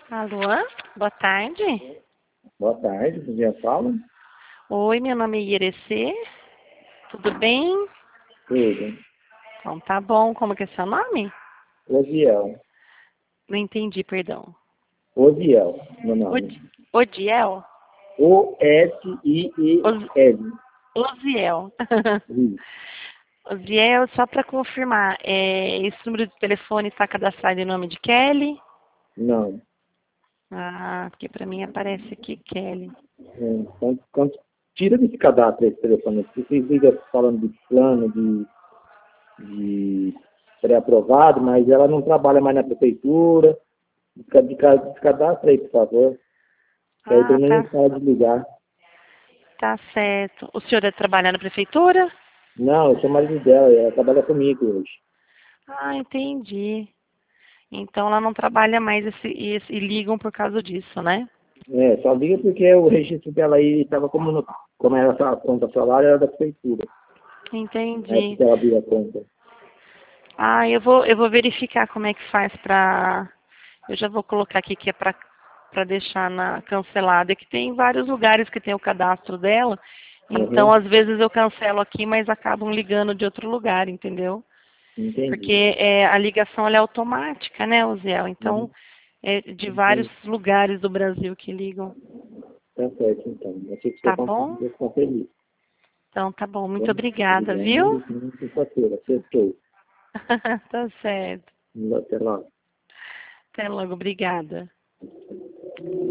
Alô? Boa tarde. Boa tarde, você já fala? Oi, meu nome é Irecê. Tudo bem? Tudo. Então tá bom. Como que é seu nome? Osiel. Não entendi, perdão. Osiel, meu nome. Odiel? Os- O-S-I-E-L. Osiel. Isso. Osiel, só para confirmar, esse número de telefone está cadastrado em nome de Kelly? Não. Ah, porque para mim aparece aqui Kelly. Tira desse cadastro esse telefone. Porque vocês ligam falando de plano, de pré-aprovado, mas ela não trabalha mais na prefeitura. Descadastra aí, por favor. Que aí Ah, pelo menos pode ligar. tá certo. O senhor é trabalhar na prefeitura? Não, eu sou marido dela, ela trabalha comigo hoje. Ah, entendi. Então ela não trabalha mais e ligam por causa disso, né? Só liga porque o registro dela aí estava como ela estava conta salário, era da prefeitura. Na época Entendi. que ela abriu a conta. Ah, eu vou verificar como é que faz pra. Eu já vou colocar aqui que é pra deixar na cancelada. É que tem vários lugares que tem o cadastro dela. Então, Uhum. às vezes eu cancelo aqui, mas acabam ligando de outro lugar, entendeu? Entendi. Porque a ligação ela é automática, né, Uziel? Então, Uhum. é de vários Entendi. lugares do Brasil que ligam. Tá certo, então. Eu sei que você Tá conseguiu, bom? eu fico feliz. Então, tá bom. Muito Tá? obrigada, Obrigado. viu? E sexta-feira. Sextou. Tá certo. Até lá. Até logo. Obrigada.